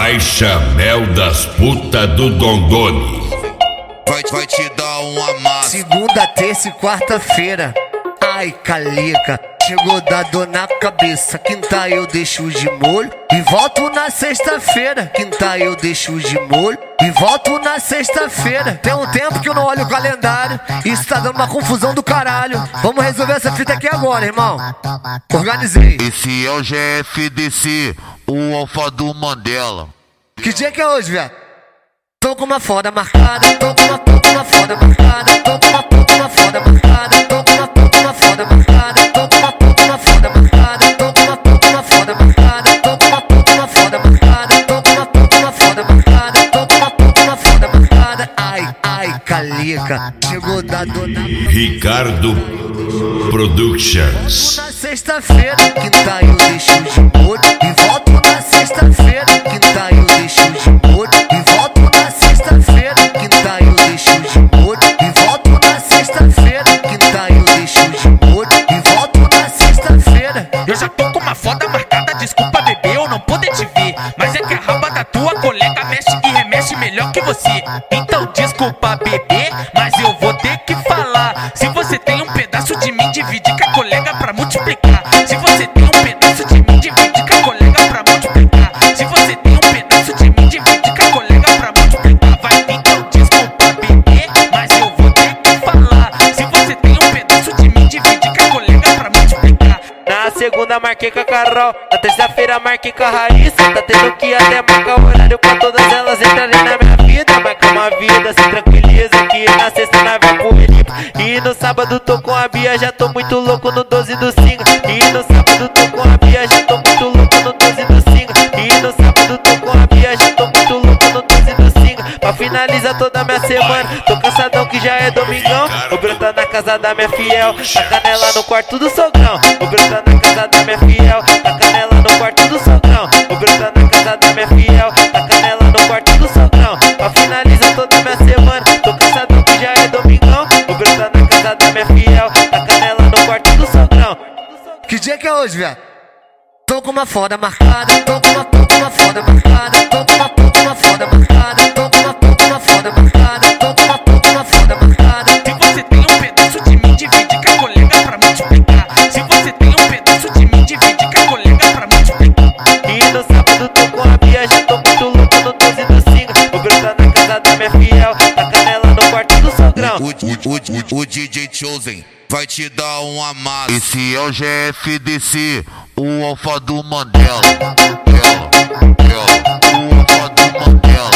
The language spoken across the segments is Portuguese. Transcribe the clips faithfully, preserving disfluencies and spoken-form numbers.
Baixa mel das putas do Dondoni. Vai, vai te dar uma massa. Segunda, terça e quarta-feira. Ai, calica, chegou da dor na cabeça. Quinta eu deixo de molho e volto na sexta-feira. Quinta eu deixo de molho e volto na sexta-feira. Tem um tempo que eu não olho o calendário. Isso tá dando uma confusão do caralho. Vamos resolver essa fita aqui agora, irmão. Organizei. Esse é o G F D C, o alfa do Mandela. Que dia que é hoje, velho? Tô com uma foda marcada, tô com uma, tô com uma foda marcada, tô com uma, tô com uma foda marcada, tô com uma, tô com uma foda marcada, tô com uma, tô com uma foda marcada, tô com uma, tô com uma foda marcada, tô com uma, tô com uma foda marcada, tô com uma, tô com uma foda marcada, tô com uma, tô com uma foda marcada. Ai, ai, calica, chegou da dona Ricardo Productions. na sexta-feira, quinta eu deixo de molho e volto na sexta-feira, quinta eu deixo de molho e volto na sexta-feira, quinta eu deixo de molho e volto na sexta-feira, quinta eu deixo de molho e volto na sexta-feira. Eu já tô com uma foda marcada, desculpa bebê, eu não poder te ver, mas é que a raba da tua colega mexe e remexe melhor que você. Então desculpa bebê, mas eu vou ter que falar. Se você tem um pedaço de mim, divide com a colega pra multiplicar. Se você tem um pedaço de mim, divide com a colega pra multiplicar. Se você tem um pedaço de mim, divide com a colega pra multiplicar. Vai, então desculpa bebê, mas eu vou ter que falar. Se você tem um pedaço de mim, divide com a colega pra multiplicar. Na segunda marquei com a Carol, na terça-feira marquei com a Raíssa. Tá tendo que até marcar o horário pra todas elas entrarem na minha vida. Marca uma vida, se tranquiliza que na sexta nós vai pro Felipe. E no sábado tô com a Bia, já tô muito louco no doze do Singa. E no sábado tô com a Bia, já tô muito louco no doze do Singa. E no sábado tô com a Bia, já tô muito louco no doze do Singa. Pra finalizar toda a minha semana, tô cansadão que já é domingão. Vou brotar na casa da minha fiel, tá canela no quarto do sogrão. Vou brotar na casa da minha fiel, tá canela no quarto do sogrão. Vou brotar na casa da minha fiel, tá canela no quarto do sogrão. Pra finalizar toda a minha semana, tô cansadão que já é domingão. Vou brotar na casa da minha fiel, tá canela no quarto do sogrão. Que dia que é hoje, velho? Tô com uma foda marcada, tô com uma, tô com uma foda marcada, tô com uma, tô com uma foda marcada, tô com uma, tô com uma foda marcada, tô com uma, tô com uma foda marcada. Se você tem um pedaço de mim, divide com a colega pra multiplicar. Se você tem um pedaço de mim, divide com a colega pra multiplicar. E no sábado tô com a Bia, já tô muito louco no doze do Singa. Vou brotar na casa da minha fiel, tá canela no quarto do sogrão. O, o, o, o D J Chosen vai te dar uma massa. Esse é o G F D C, o alfa do Mandela. Ela, ela, o alfa do Mandela.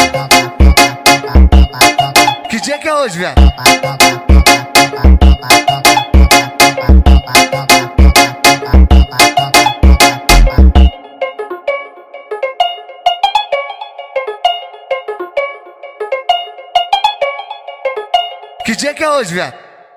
Que dia que é hoje, velho? Que dia que é hoje, velho?